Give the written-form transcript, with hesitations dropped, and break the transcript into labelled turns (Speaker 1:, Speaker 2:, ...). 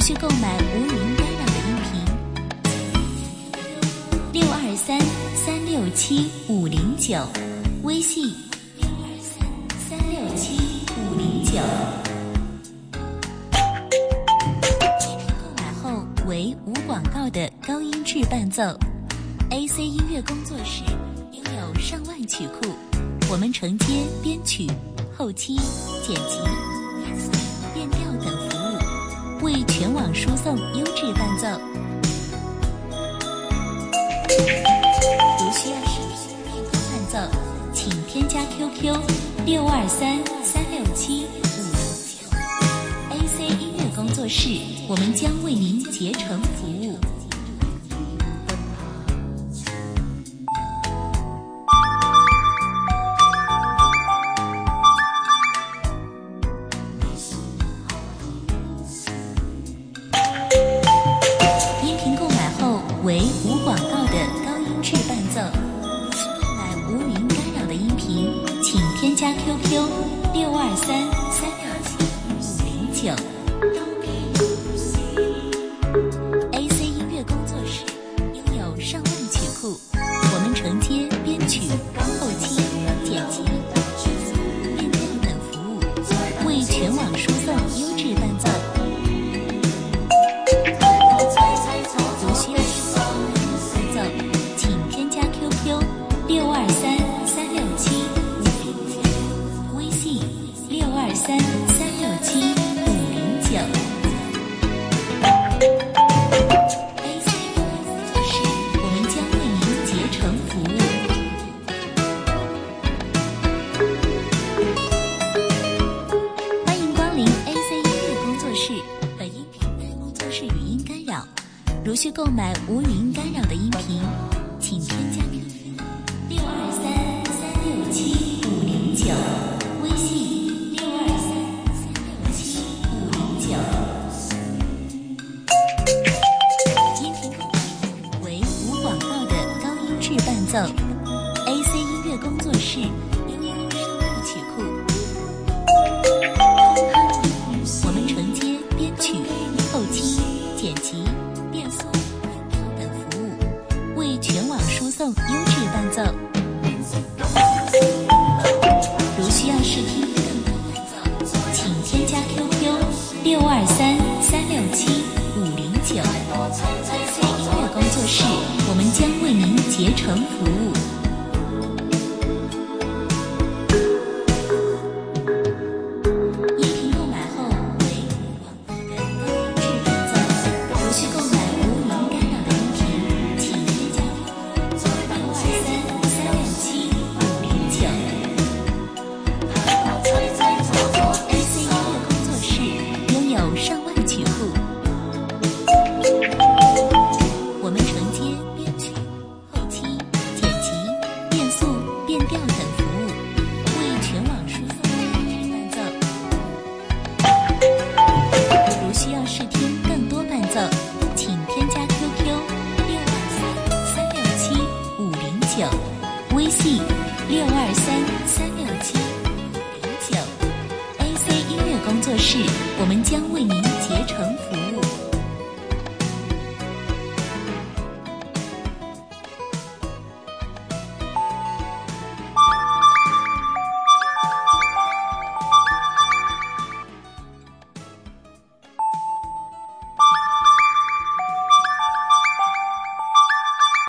Speaker 1: 续购买无语音干扰的音频，623-367-509，微信623-367-509。购买后为无广告的高音质伴奏。AC 音乐工作室拥有上万曲库，我们承接编曲、后期、剪辑、变调等服务，为全网输送优质伴奏。如需要视频变更伴奏，请添加 QQ 623-367-509。AC 音乐工作室，我们将为您竭诚服务。为无广告的高音质伴奏。购买无语音干扰的音频，请添加 QQ 623-367-509。AC 音乐工作室拥有上万曲库，我们承接编曲、后期、剪辑、变调等服务，为全网输送优质伴奏。如需购买无语音干扰的音频，请添加 QQ 623-367-509，微信623-367-509。音频购买为无广告的高音质伴奏。AC 音乐工作室拥有上万曲库，我们承接编曲、后期、剪辑、变速、变调等服务，为全网输送优质伴奏。如需要试听更多伴奏，请添加 QQ 623-367-509。音乐工作室，我们将为您竭诚服务。微信623-367-509。AC 音乐工作室，我们将为您